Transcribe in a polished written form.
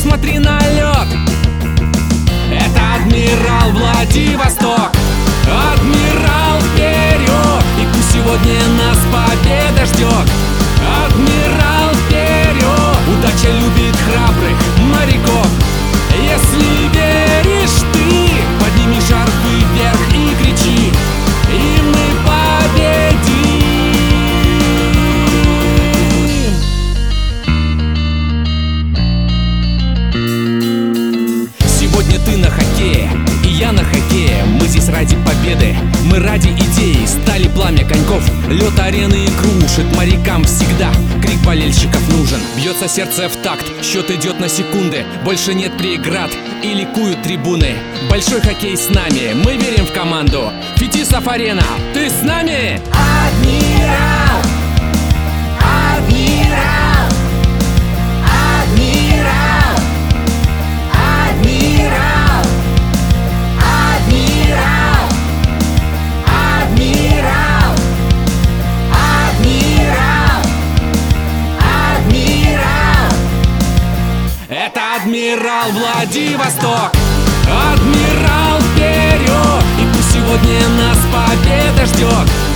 посмотри на лед. Это адмирал Владивосток. Адмирал вперед, и пусть сегодня нас победа ждет. Адмирал вперед, удача любит храбрых моряков. Если веришь ты, подними шарфы вверх и кричи, и мы победим. Сегодня ты на хоккее, и я на хоккее. Мы здесь ради победы, мы ради идеи. Стали пламя коньков, лед арены и крушит. Морякам всегда крик болельщиков нужен. Бьется сердце в такт, счет идет на секунды. Больше нет преград и ликуют трибуны. Большой хоккей с нами, мы верим в команду. Фетисов Арена, ты с нами? Адмирал! Адмирал! Адмирал! Адмирал! Адмирал! Адмирал! Адмирал! Адмирал! Это адмирал Владивосток. Адмирал вперед, и пусть сегодня нас победа ждет.